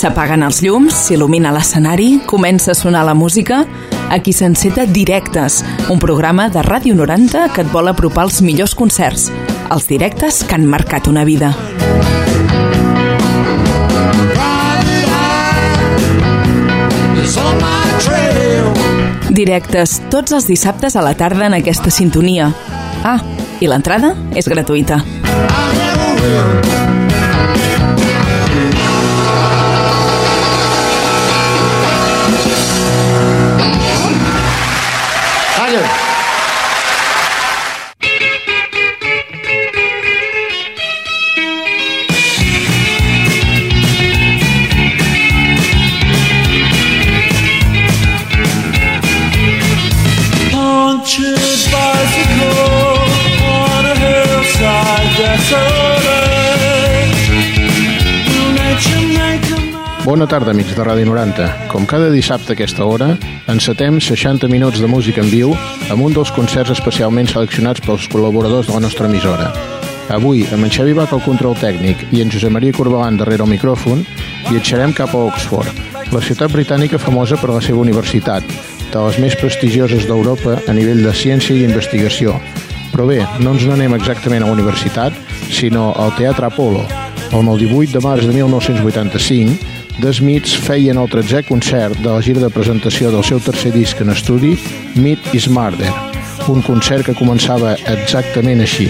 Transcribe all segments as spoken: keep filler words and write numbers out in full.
S'apaguen els llums, s'il·lumina l'escenari, comença a sonar la música. Aquí s'enceta Directes, un programa de Ràdio noranta que et vol apropar els millors concerts, els directes que han marcat una vida. Directes tots els dissabtes a la tarda en aquesta sintonia. Ah, i l'entrada és gratuïta. Bona tarda, amics de Ràdio noranta. Com cada dissabte a aquesta hora, encetem seixanta minuts de música en viu amb un dels concerts especialment seleccionats pels col·laboradors de la nostra emissora. Avui, amb en Xavi Bach al control tècnic i en Josep Maria Corbalan darrere el micròfon, viatjarem cap a Oxford, la ciutat britànica famosa per la seva universitat, de les més prestigioses d'Europa a nivell de ciència i investigació. Però bé, no ens n'anem exactament a la universitat, sinó al Teatre Apollo, on el divuit de març de mil nou-cents vuitanta-cinc The Smiths feien el tretzè concert de la gira de presentació del seu tercer disc en estudi, Meat is Murder, un concert que començava exactament així.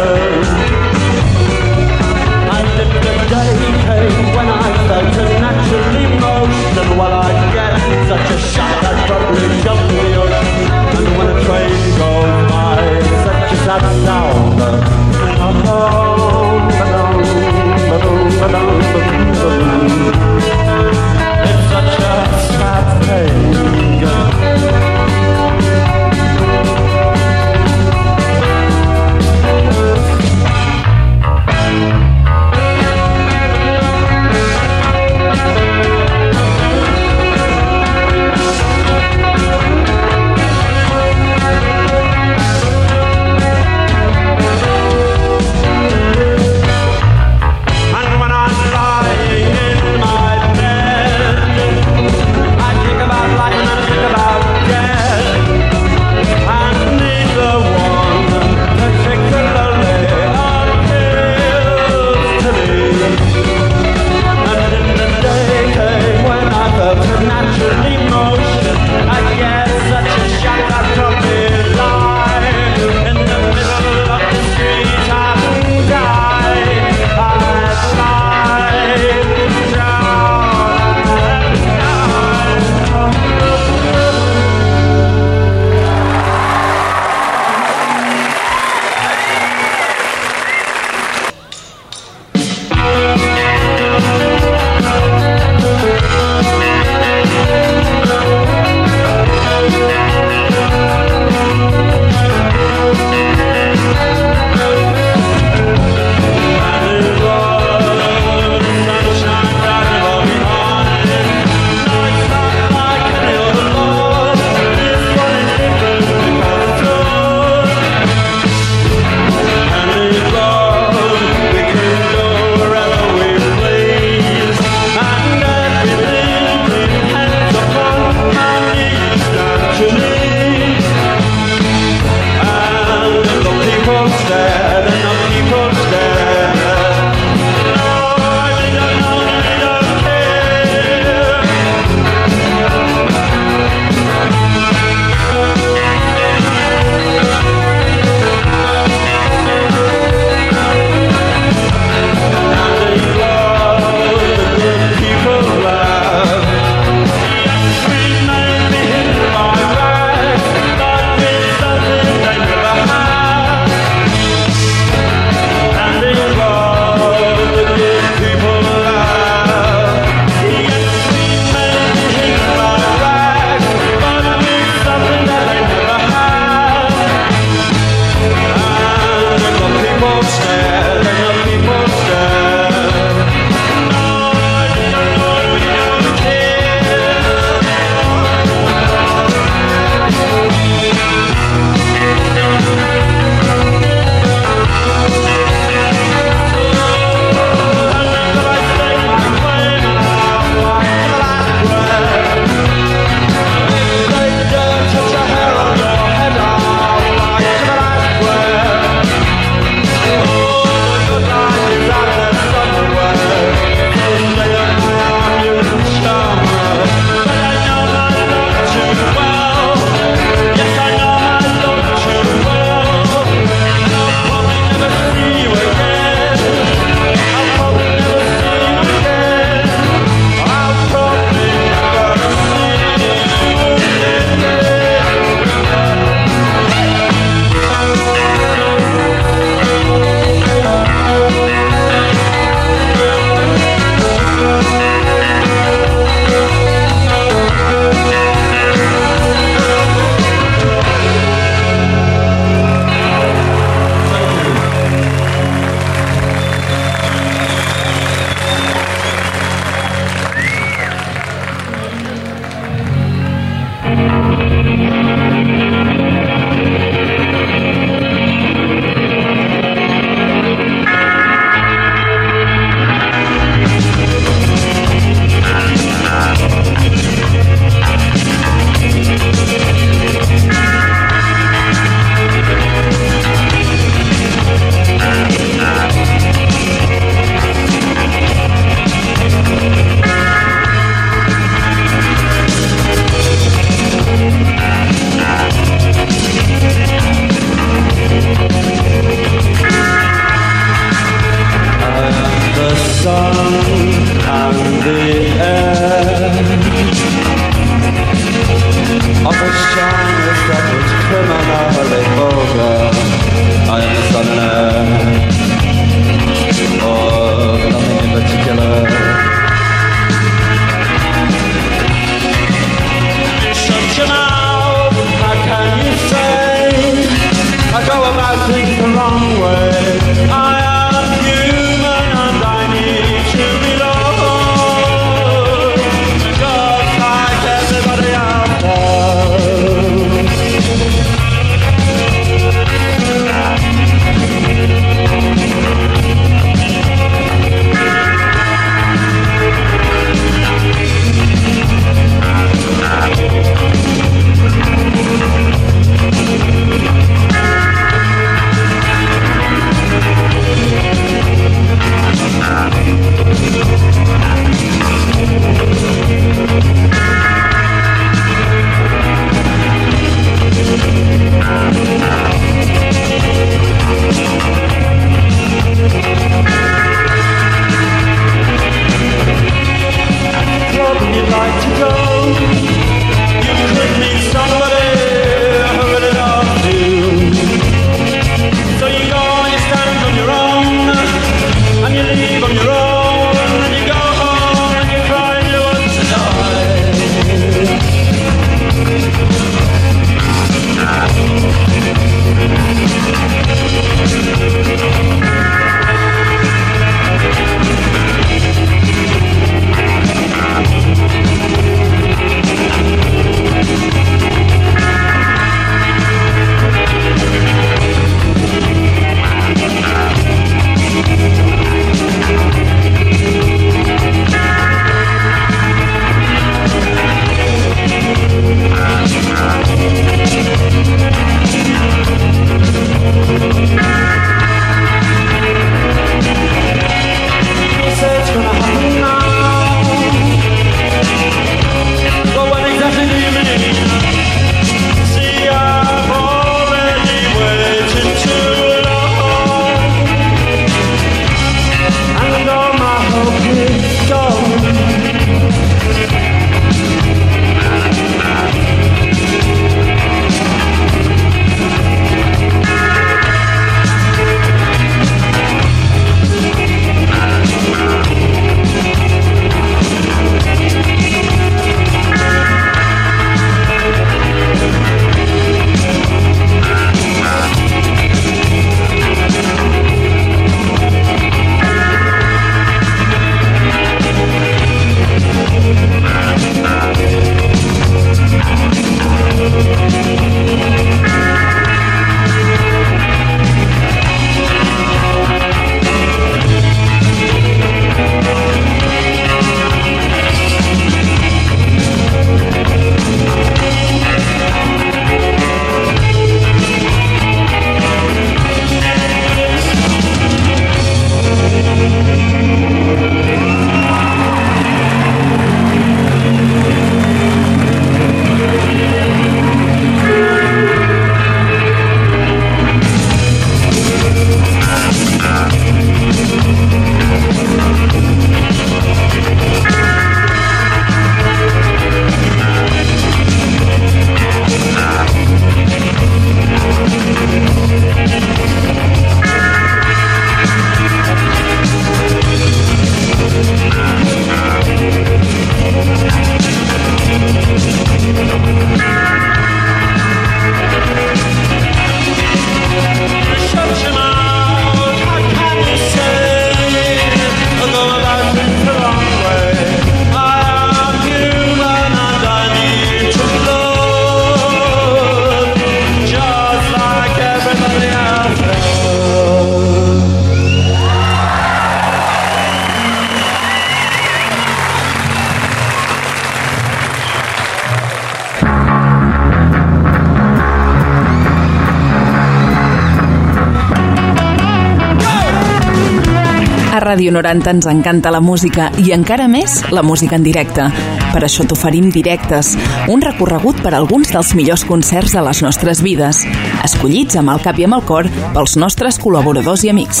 Ràdio noranta ens encanta la música i encara més la música en directe. Per això t'oferim Directes, un recorregut per alguns dels millors concerts de les nostres vides, escollits amb el cap i amb el cor pels nostres col·laboradors i amics.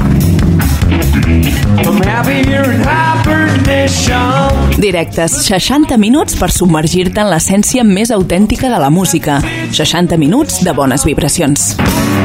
Directes, seixanta minuts per submergir-te en l'essència més autèntica de la música. seixanta minuts de bones vibracions.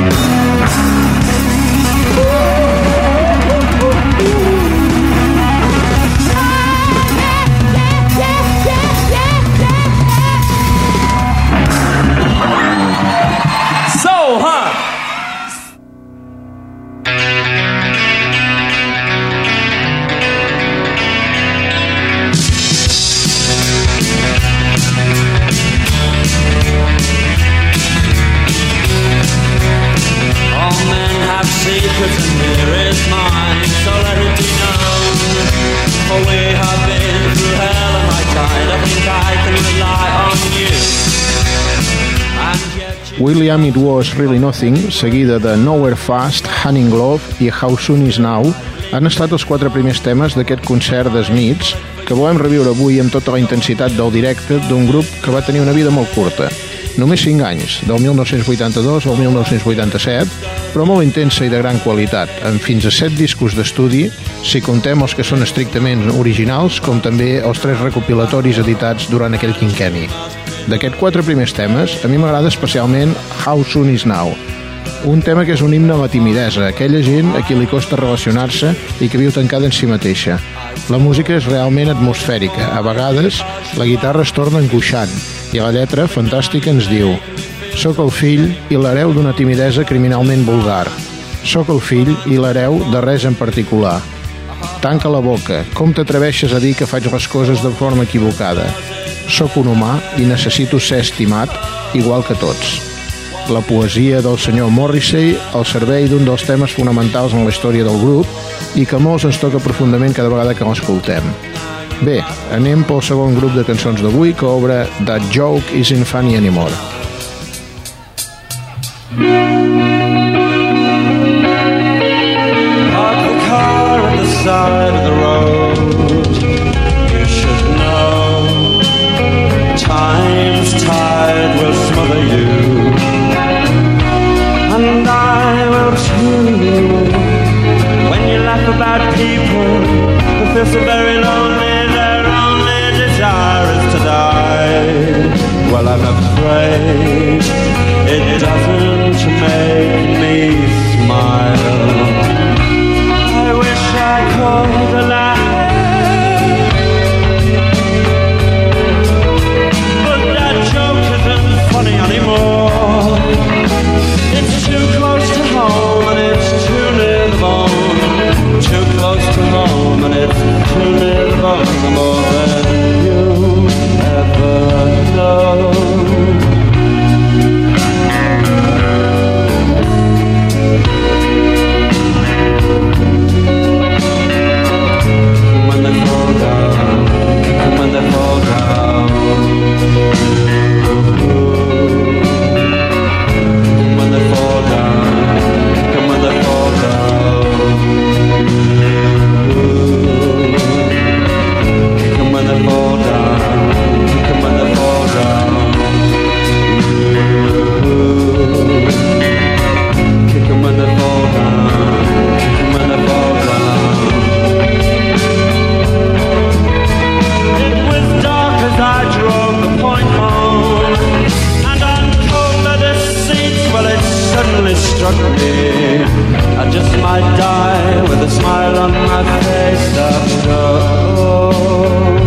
William It Was Really Nothing, seguida de Nowhere Fast, Hunting Glove i How Soon Is Now, han estat els quatre primers temes d'aquest concert de Smiths que volem reviure avui amb tota la intensitat del directe d'un grup que va tenir una vida molt curta. Només cinc anys, del mil nou-cents vuitanta-dos al mil nou-cents vuitanta-set, però molt intensa i de gran qualitat, amb fins a set discos d'estudi, si contem els que són estrictament originals, com també els tres recopilatoris editats durant aquell quinquenni. D'aquests quatre primers temes, a mi m'agrada especialment How Soon Is Now, un tema que és un himne a la timidesa, aquella gent a qui li costa relacionar-se i que viu tancada en si mateixa. La música és realment atmosfèrica, a vegades la guitarra es torna angoixant i la lletra fantàstica ens diu: «Soc el fill i l'hereu d'una timidesa criminalment vulgar. Soc el fill i l'hereu de res en particular. Tanca la boca, com t'atreveixes a dir que faig les coses de forma equivocada? Soc un humà i necessito ser estimat igual que tots». La poesia del senyor Morrissey al servei d'un dels temes fonamentals en la història del grup i que molts ens toca profundament cada vegada que l'escoltem. Bé, anem pel segon grup de cançons d'avui que obre That Joke Isn't Funny Anymore. Park the car at the side of the road. You should know time's tide will smother you. And I will too. When you laugh about people who feel so very lonely, their only desire is to die. Well, I'm afraid it doesn't make me smile. I wish I could laugh, but that joke isn't funny anymore. It's too close to home and it's too near the bone. Too close to home and it's too near the bone. More than you ever know. When they fall down, when they fall down. When they fall down, come when they fall down. Come when they fall down, come when they fall down. Kick 'em when they fall down, kick 'em when they fall down. It was dark as I drove the point home, and on cold leather seats, well, it suddenly struck me I just might die with a smile on my face after all.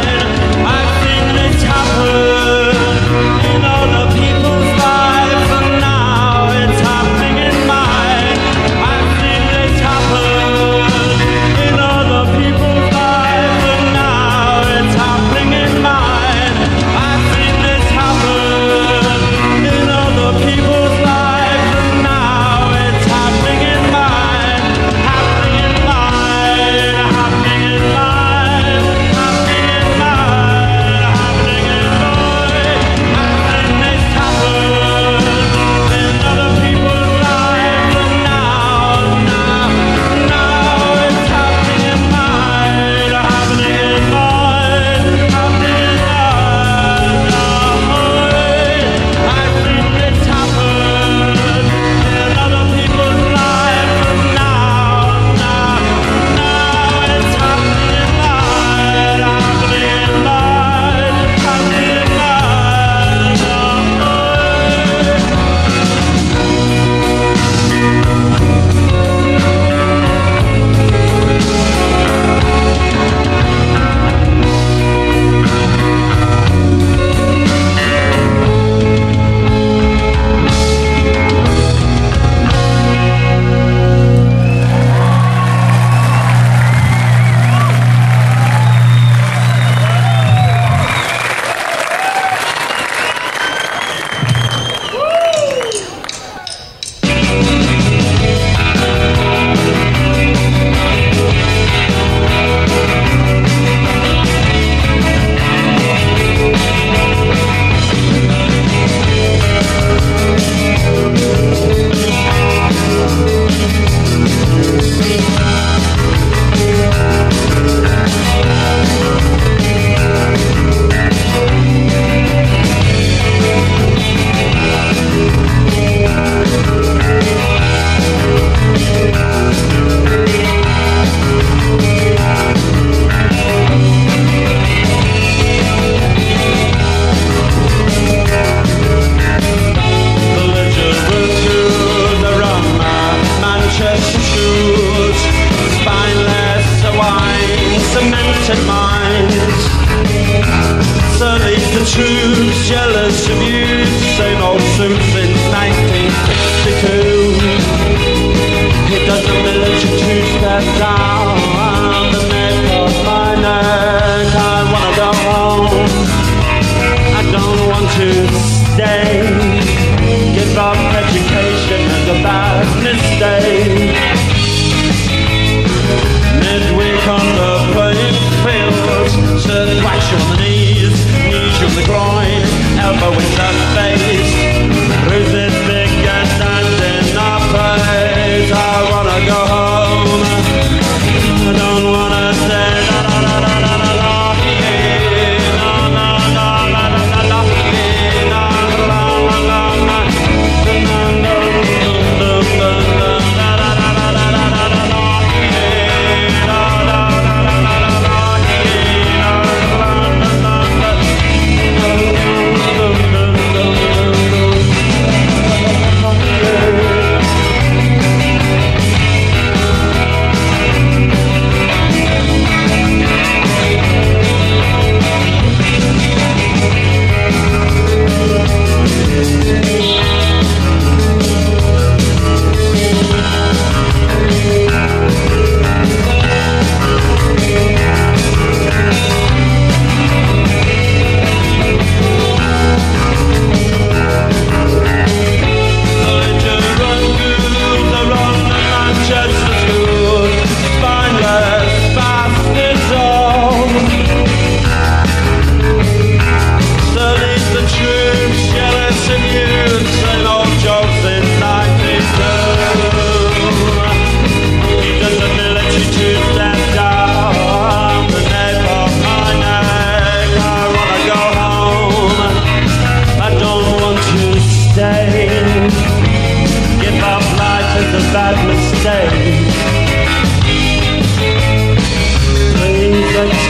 Life and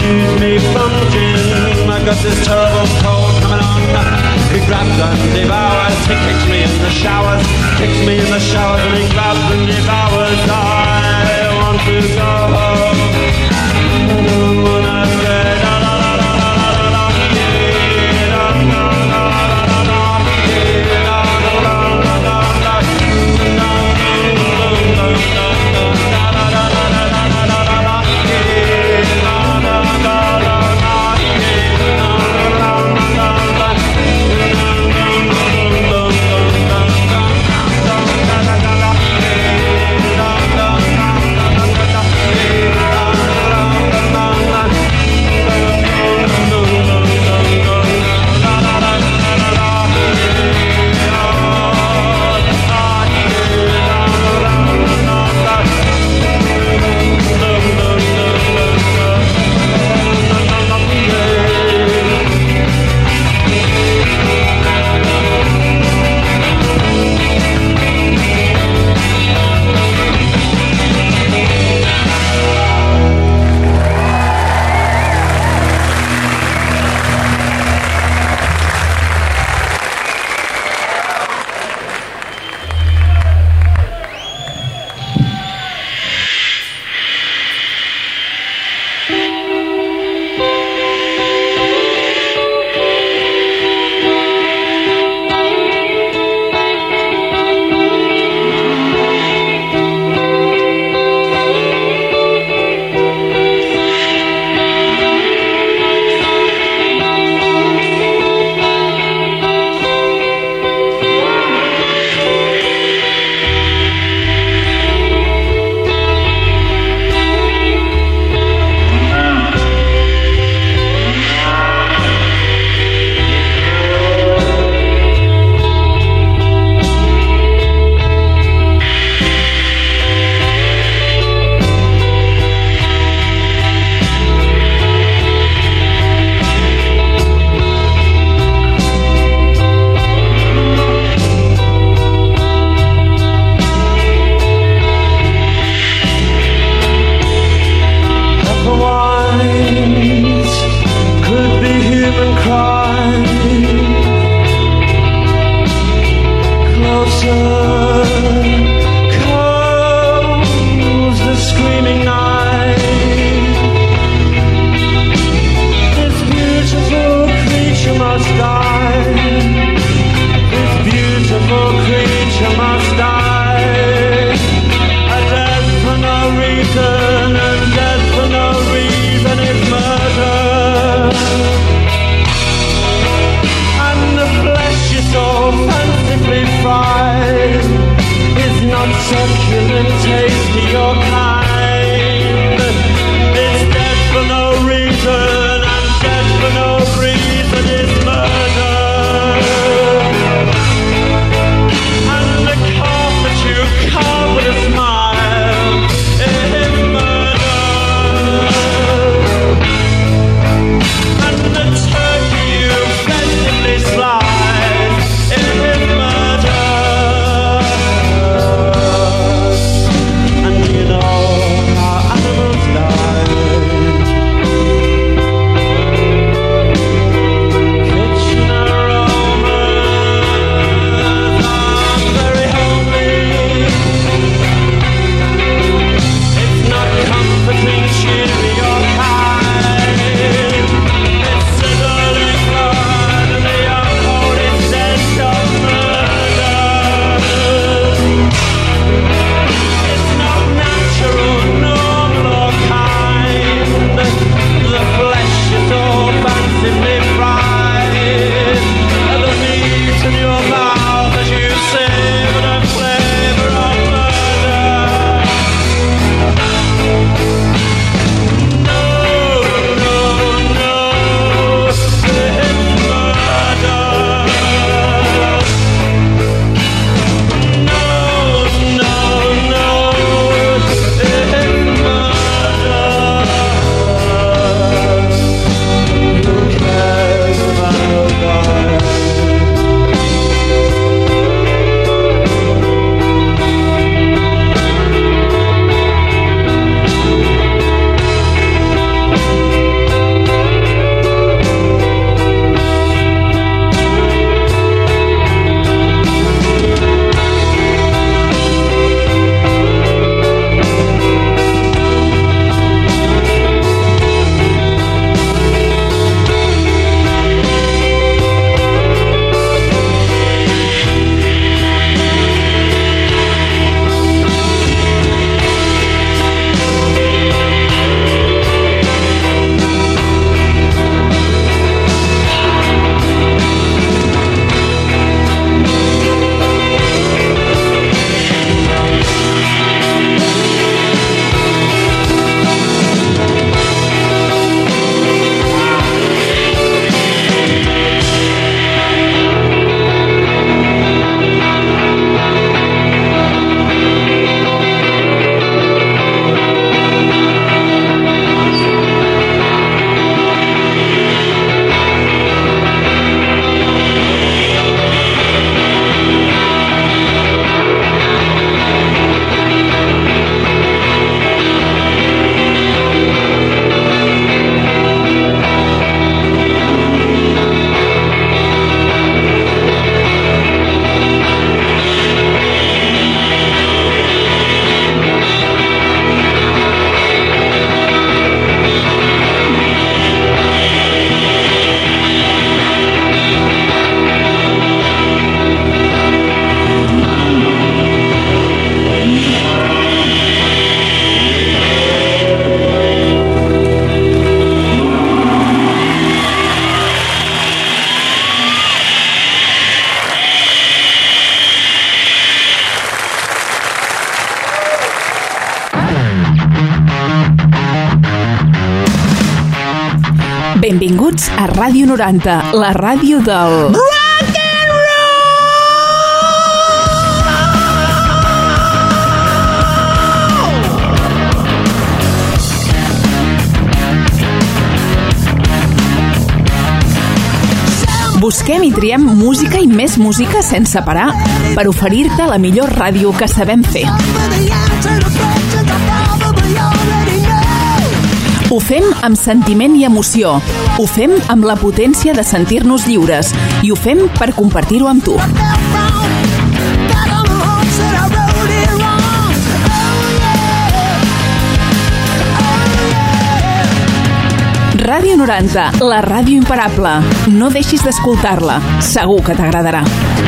rescues me from gin. I got this terrible cold coming on. He grabs and devours. He kicks me in the showers, kicks me in the showers, and he grabs and devours. I want to go home. I don't wanna say la la la la la la la la yeah, la la la la la la yeah, la la la la la la Benvinguts a Ràdio noranta, la ràdio del... Rock and roll! Busquem i triem música i més música sense parar per oferir-te la millor ràdio que sabem fer. Ho fem amb sentiment i emoció. Ho fem amb la potència de sentir-nos lliures. I ho fem per compartir-ho amb tu. Ràdio noranta, la ràdio imparable. No deixis d'escoltar-la. Segur que t'agradarà.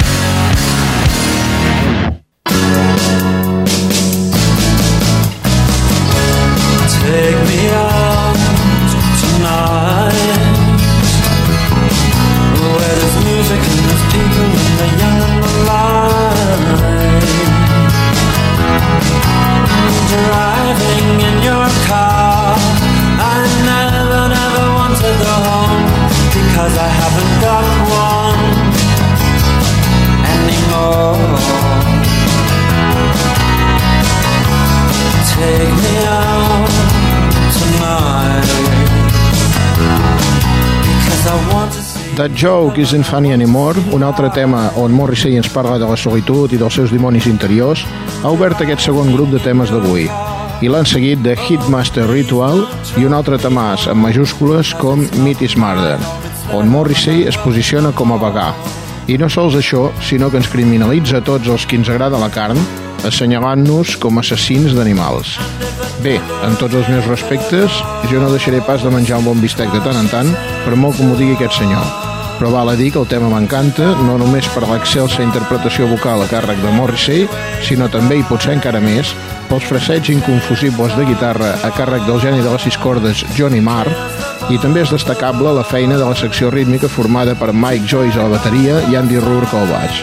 Take me out tonight, where there's music and there's people and the young and the light. Driving in your car, I never, never want to go home, because I haven't got one anymore. Take me out tonight, because I want to see... That Joke Isn't Funny Anymore, un altre tema on Morrissey ens parla de la solitud i dels seus dimonis interiors, ha obert aquest segon grup de temes d'avui. I l'han seguit de Hitmaster Ritual i un altre temàs amb majúscules com Meat is Murder, on Morrissey es posiciona com a vegà. I no sols això, sinó que ens criminalitza a tots els que ens agrada la carn, assenyalant-nos com assassins d'animals. Bé, en tots els meus respectes, jo no deixaré pas de menjar un bon bistec de tant en tant, per molt que m'ho digui aquest senyor. Però val a dir que el tema m'encanta, no només per l'excelsa interpretació vocal a càrrec de Morrissey, sinó també, i potser encara més, pels fraseigs inconfusibles de guitarra a càrrec del geni de les sis cordes Johnny Marr, i també és destacable la feina de la secció rítmica formada per Mike Joyce a la bateria i Andy Rourke al baix.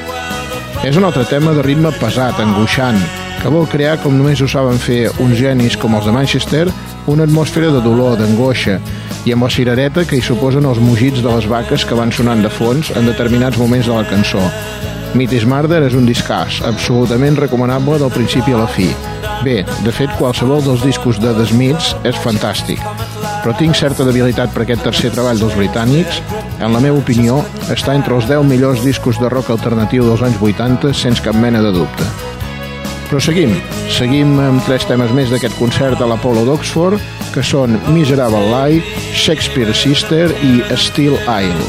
És un altre tema de ritme pesat, angoixant, que vol crear, com només ho saben fer uns genis com els de Manchester, una atmosfera de dolor, d'angoixa, i amb la cirereta que hi suposen els mugits de les vaques que van sonant de fons en determinats moments de la cançó. Meat is Murder és un discàs, absolutament recomanable del principi a la fi. Bé, de fet, qualsevol dels discos de The Smiths és fantàstic, però tinc certa debilitat per aquest tercer treball dels britànics. En la meva opinió, està entre els deu millors discos de rock alternatiu dels anys vuitanta, sense cap mena de dubte. Però seguim, seguim amb tres temes més d'aquest concert a l'Apollo d'Oxford, que són Miserable Lie, Shakespeare Sister i Still Isle.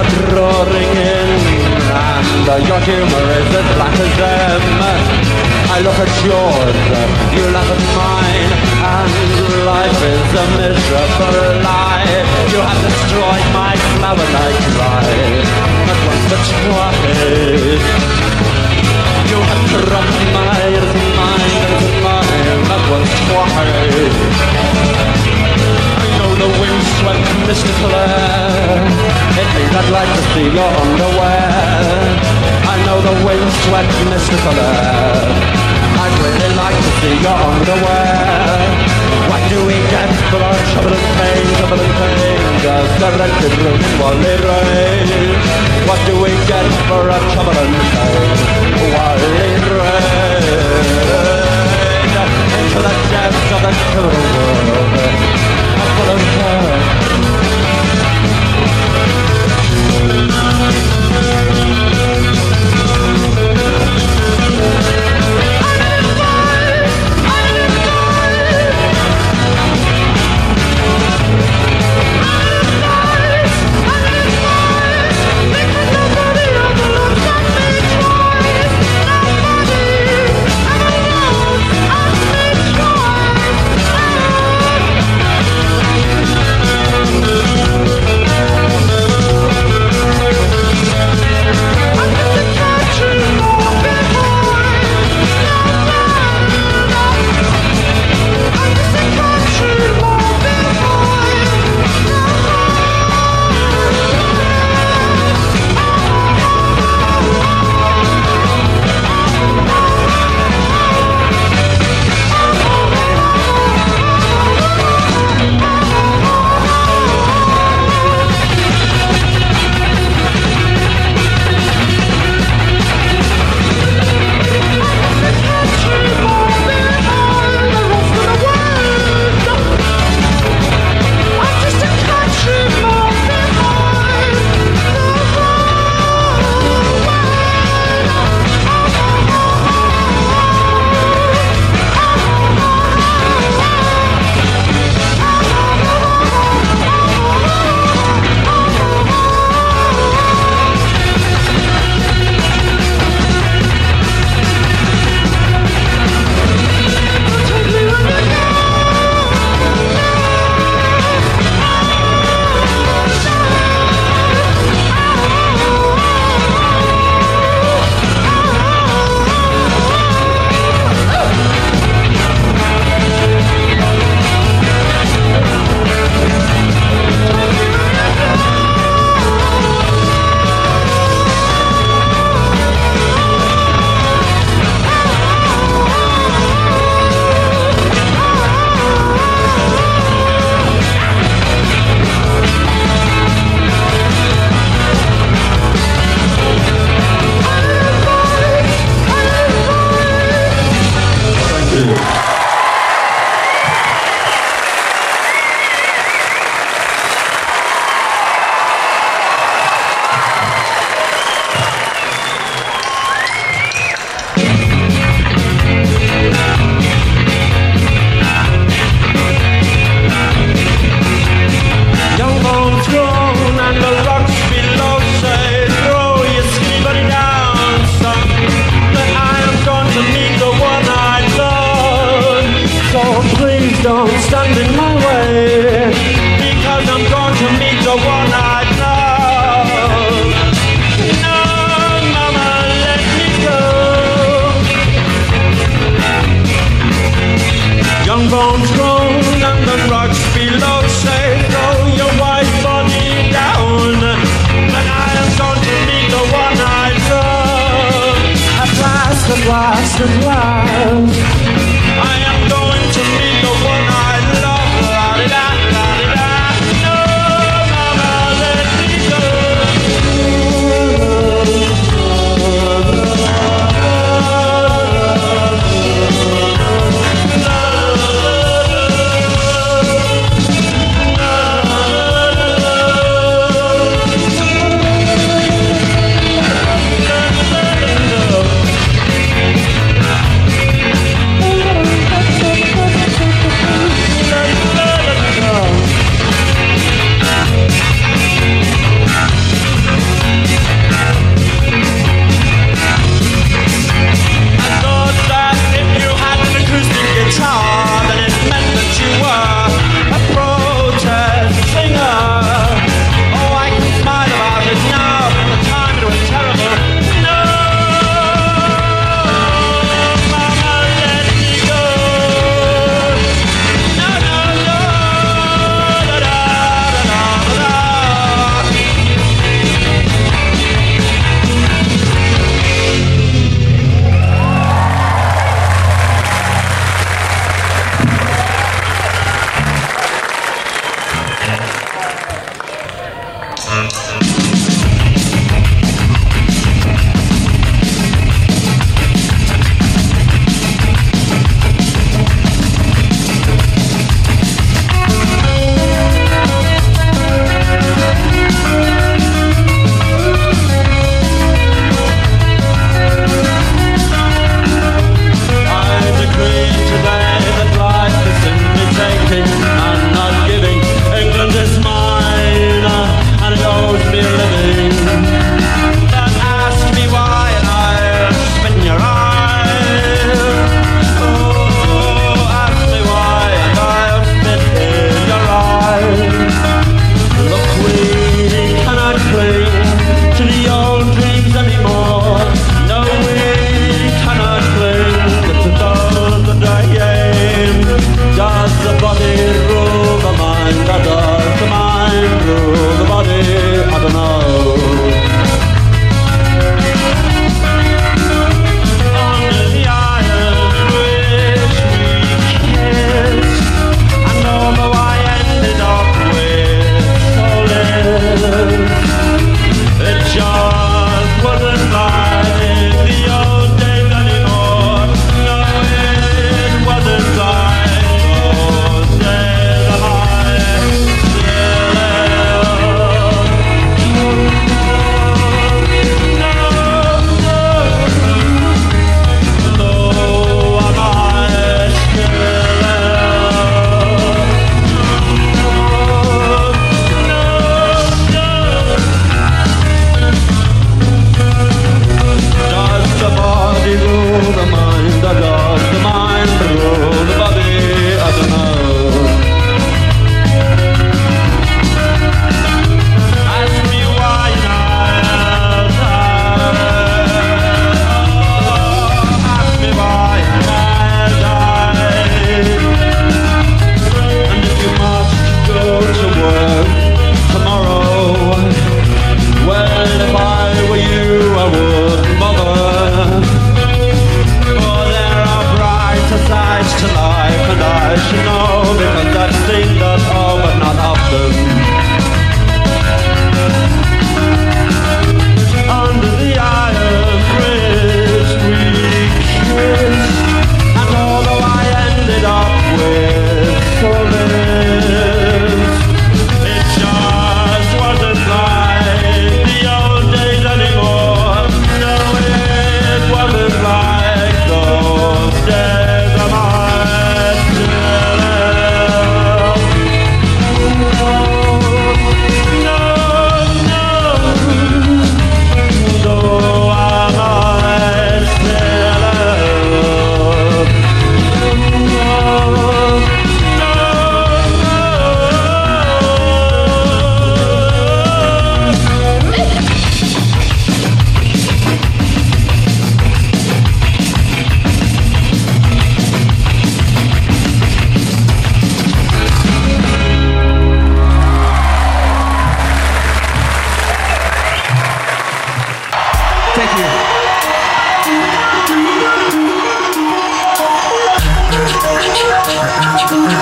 Your humor is as black as them, I look at yours, you laugh at mine, and life is a miserable lie. You have destroyed my flower like life, not once but twice. You have corrupted my innocent mind, innocent mind, not once twice. I know the windswept mystical air, it means I'd like to see your underwear. I know the windswept mystical air, I'd really like to see your underwear. What do we get for our trouble and pain, trouble and pain? Just a rented room in Wally Rain. What do we get for our trouble and pain? Wally Rain. Into the depths of the cruel world, full of her.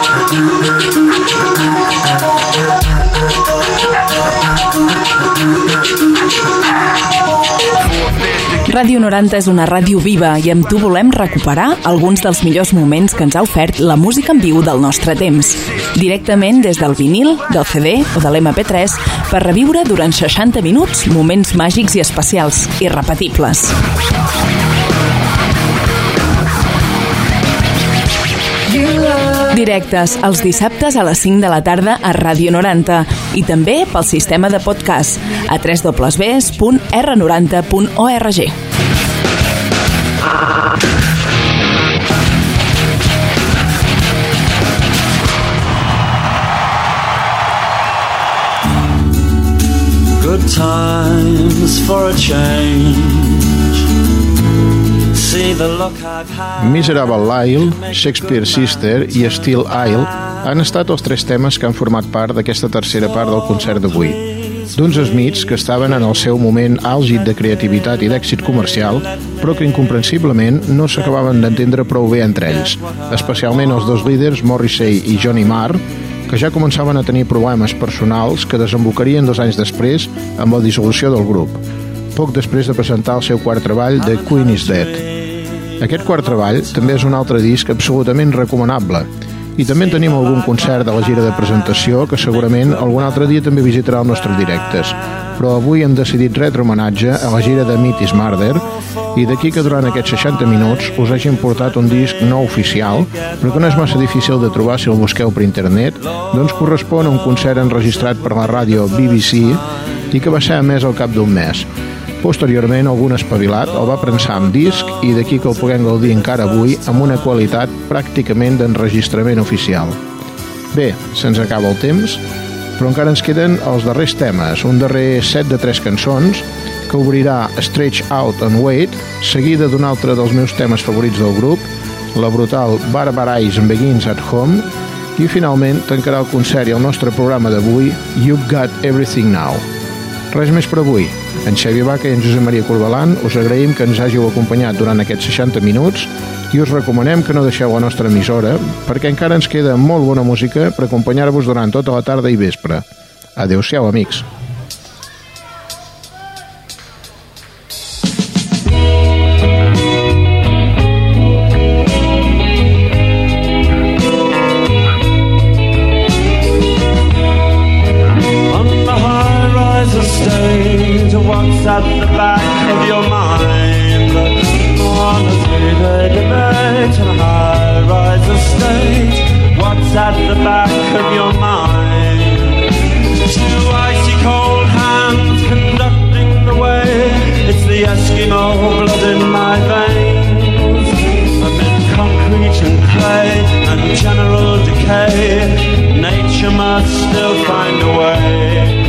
Ràdio noranta és una ràdio viva i amb tu volem recuperar alguns dels millors moments que ens ha ofert la música en viu del nostre temps. Directament des del vinil, del C D o de l'M P tres per reviure durant seixanta minuts moments màgics i especials, irrepetibles. Directes els dissabtes a les cinc de la tarda a Ràdio noranta i també pel sistema de podcast a w w w punt r noranta punt org. Good times for a change. Miserable Lyle, Shakespeare Sister i Still Isle han estat els tres temes que han format part d'aquesta tercera part del concert d'avui. D'uns Smiths que estaven en el seu moment àlgid de creativitat i d'èxit comercial, però que incomprensiblement no s'acabaven d'entendre prou bé entre ells, especialment els dos líders, Morrissey i Johnny Marr, que ja començaven a tenir problemes personals que desembocarien dos anys després amb la dissolució del grup, poc després de presentar el seu quart treball, The Queen is Dead. Aquest quart treball també és un altre disc absolutament recomanable i també en tenim algun concert de la gira de presentació que segurament algun altre dia també visitarà els nostres directes, però avui hem decidit retre homenatge a la gira de Meat is Murder i d'aquí que durant aquests seixanta minuts us hagin portat un disc no oficial, però que no és massa difícil de trobar si el busqueu per internet, doncs correspon a un concert enregistrat per la ràdio B B C i que va ser emès al cap d'un mes. Posteriorment, algun espavilat el va prensar amb disc i d'aquí que el puguem gaudir encara avui amb una qualitat pràcticament d'enregistrament oficial. Bé, se'ns acaba el temps, però encara ens queden els darrers temes, un darrer set de tres cançons que obrirà Stretch Out and Wait, seguida d'un altre dels meus temes favorits del grup, la brutal Barbarize Begins at Home, i finalment tancarà el concert i el nostre programa d'avui, You've Got Everything Now. Res més per avui. En Xavier Baca i en Josep Maria Corbalan us agraïm que ens hàgiu acompanyat durant aquests seixanta minuts i us recomanem que no deixeu la nostra emissora perquè encara ens queda molt bona música per acompanyar-vos durant tota la tarda i vespre. Adéu-siau, amics. What's at the back of your mind? Honestly, they debate on a high-rise estate. What's at the back of your mind? Two icy cold hands conducting the way. It's the Eskimo blood in my veins. Amid concrete and clay and general decay, nature must still find a way.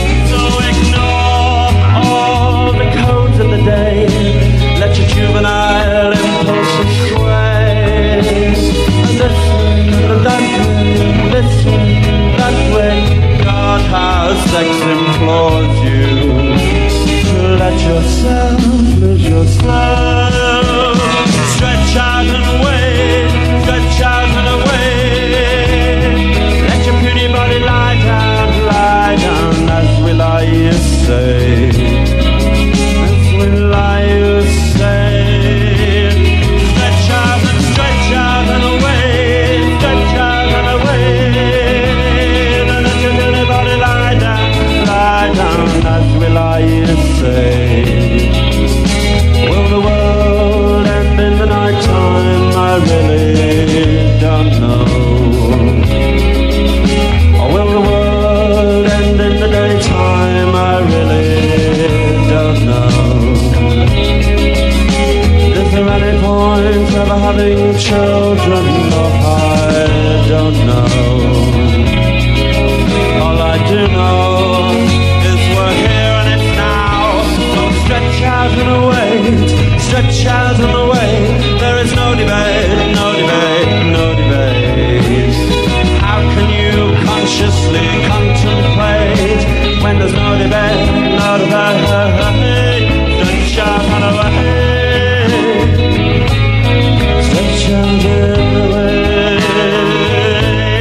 Of the day, let your juvenile impulses sway. And this way, and that way, this way, that way, God has sex implores you. Let yourself lose yourself. Stretch out and wait, stretch out and away. Let your pretty body lie down, lie down as we lie, you say. Will I say, stretch out and stretch out and away, stretch out and away. Let your little body lie down, lie down as will I say. Will the world end in the night time? I really don't know. Or will the world end in the daytime? I really don't know. Is there any point ever having children? No, I don't know. All I do know is we're here and it's now. So stretch out and wait, stretch out and wait. There is no debate, no debate, no debate. How can you consciously contemplate when there's no debate, no debate? Stretch out and away. Stretch out and away.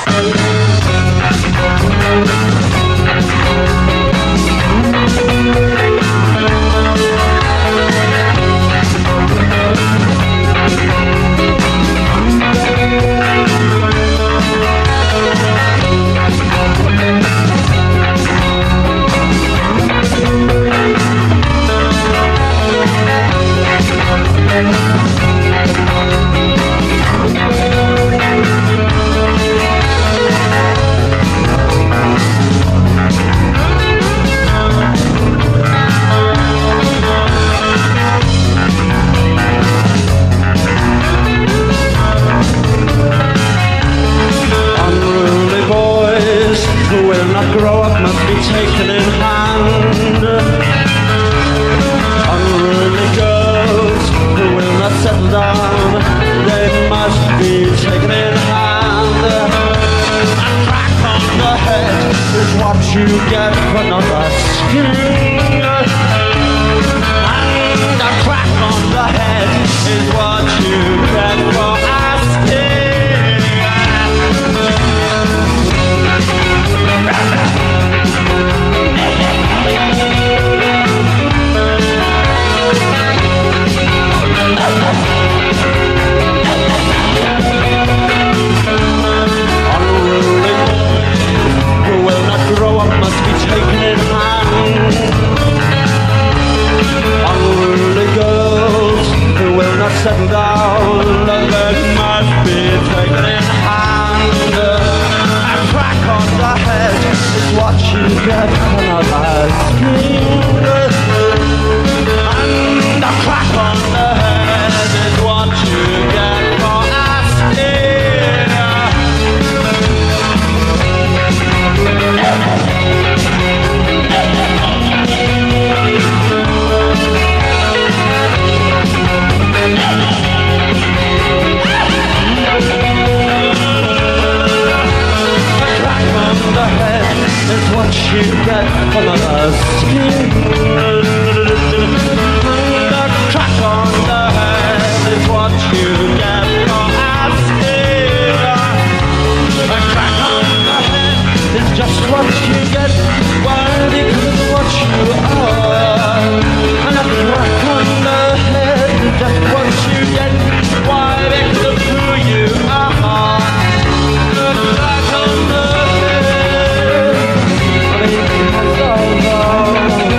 Oh,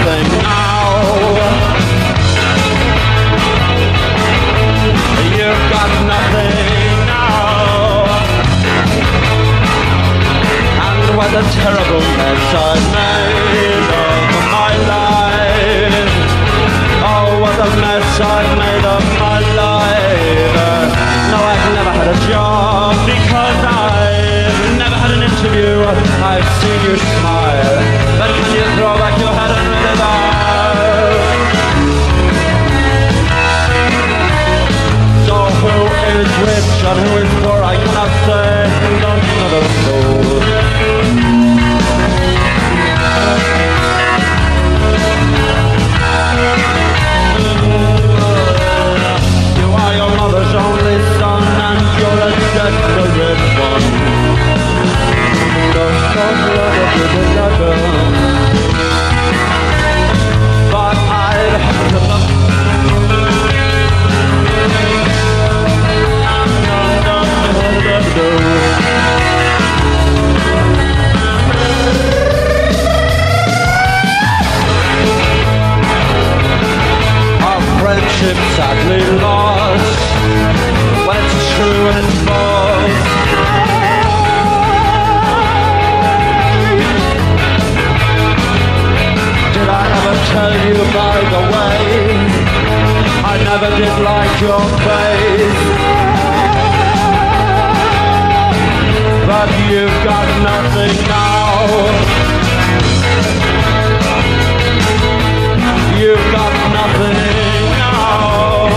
nothing now. You've got nothing now. And what a terrible mess I made of my life. Oh, what a mess I've made of my life. No, I've never had a job because I've never had an interview. I've seen you smile, but can you throw back your head and let it out? So who is rich and who is poor, I cannot say, don't know the fool. You are your mother's only son and you're a desperate one. Don't talk love to the lover, but I'd have to love. Our friendship sadly lost, when it's true and it's false. Did I ever tell you, by the way, I never did like your face? But you've got nothing now. You've got nothing now.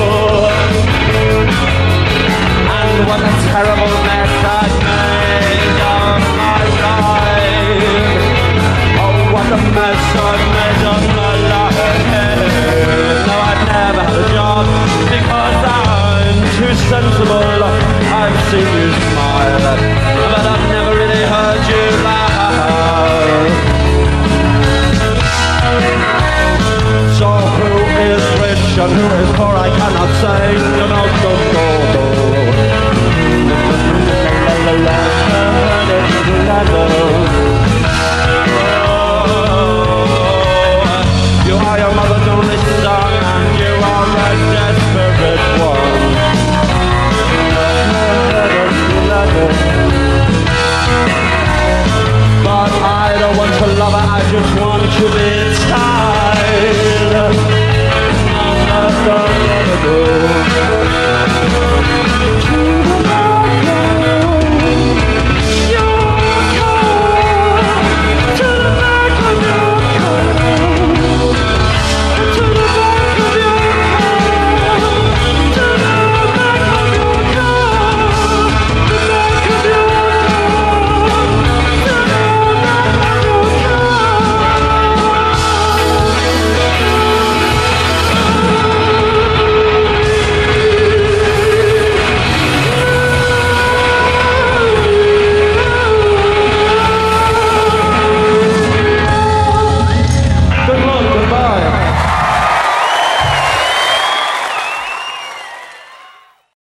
And what a terrible mess I've made of my life. Oh, what a mess I've made of my life. No, I've never had a job because I'm too sensible. I've seen you smile, but I've never really heard you laugh. So who is rich and who is poor, I cannot say. You know, so